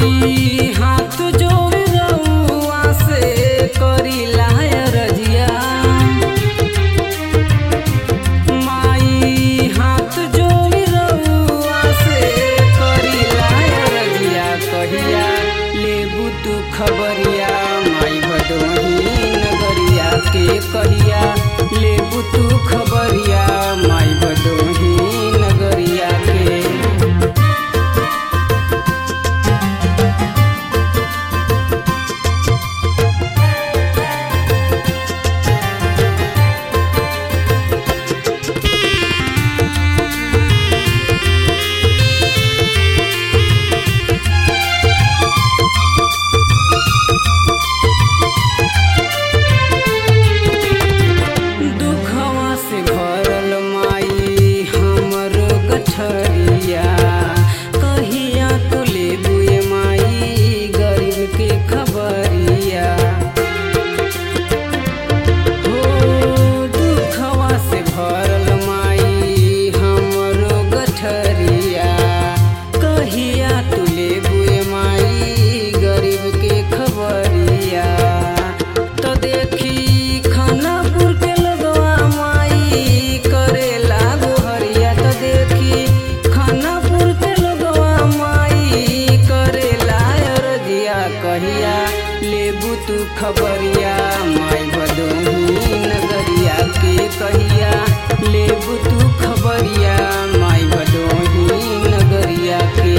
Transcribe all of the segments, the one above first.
माई हाथ जोड़ रउआ से करीला रजिया। माई हाथ जोड़ रउआ से करीला रजिया। कहिया लेबू तू खबरिया माई भदोही नगरिया के। कहिया लेबू तू खबरिया माई भदोही नगरिया के। कहिया तू लेबू माई गरीब के खबरिया। हो दुखवा से भरल माई हमरो गठरिया। कहिया तू लेबू माई गरीब के खबरिया। तो देखी खानापुर के लगवा माई करेला गोहरिया। तो देखी खानापुर के लगवा माई करेला रजिया। कहिया लेबू तू खबरिया माई भदोही नगरिया के। कहिया लेबू तू खबरिया माई भदोही नगरिया के।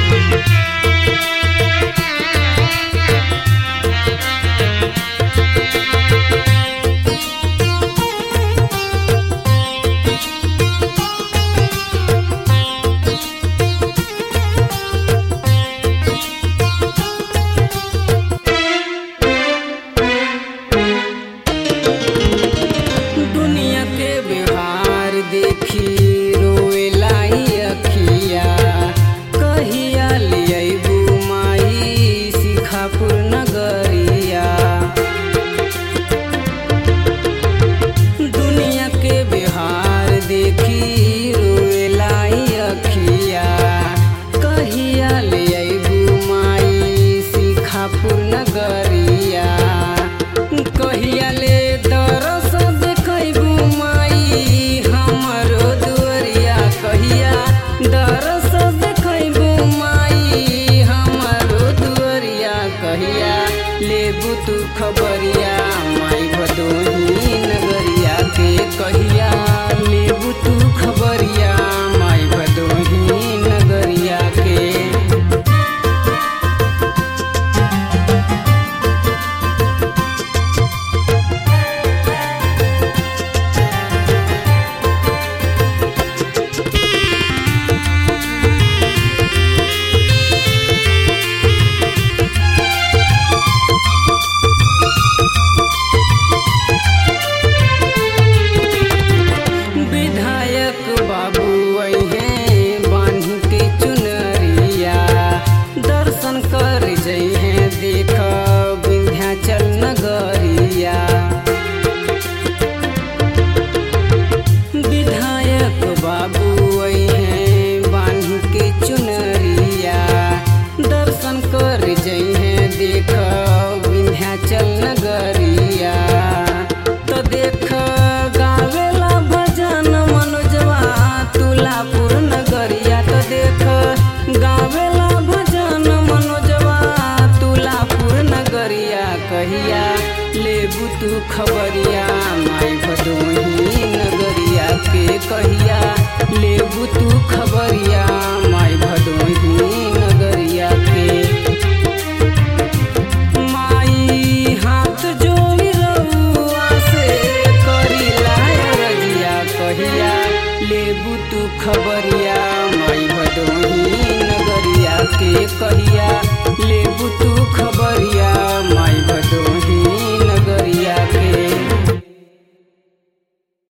दुनिया के व्यवहार देखी रोएला अखिया। कहिया ले अइबू माई शिखापुर नगरिया। दुनिया के व्यवहार देखी रोएला अखिया। कहिया ले अइबू माई शिखापुर नगरिया। कहिया ले दरस देखैबू माई हमरो दुअरिया। कहिया दरस देखैबू माई हमरो दुअरिया। कहिया लेबू तू खबरिया माई भदोही नगरिया के। कहिया लेबू तू खबरिया माई भदोही नगरिया के। विधायक बाबू अइहे बान्ह के चुनरिया। दर्शन कर जइहे देख विंध्याचल नगरिया। विधायक बाबू अइहे बान्ह के चुनरिया। दर्शन कर जइहे देख विंध्याचल नगरिया। तो देख गावेला भजन मनोजवा तुलापुर नगरिया। तो देख गावेला भजन मनोजवा तुलापुर नगरिया। कहिया लेबू तू खबरिया माई भदोही नगरिया के। कहिया लेबू तू खबरिया माई भदोही नगरिया के। माई हाथ जोड़ रउआ से करीला रजिया। कहिया लेबू तू खबरिया माई भदोही नगरिया के। कहिया लेबू तू खबरिया।